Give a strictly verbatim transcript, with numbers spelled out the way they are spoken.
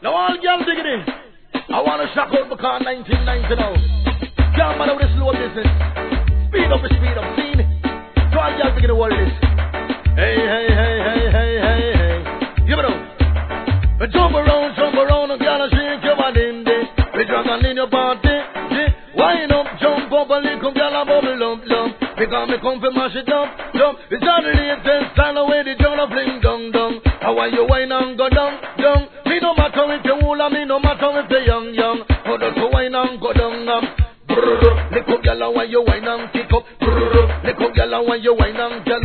Now all girls digging it. I wanna shock out because nineteen ninety now. Can't matter with the slow business. Speed up, speed up, scene. So all girls digging the world this. Hey, hey, hey, hey, hey, hey, hey. Give it up. We jump around, jump around, and girl shake your body in there. We drag on in your party. Wind up, jump up, a little girl a bubble lump, lump. Because me come for mash it up, dump. It's not the latest style away the joint of fling down, down. And when you wine and go down, down. Me no matter if you old and me no matter if you young, young. How does you wine and go down, um. Brrrr. Little girl and when you wine and kick up. Brrrr. Little girl and when you wine and gallop.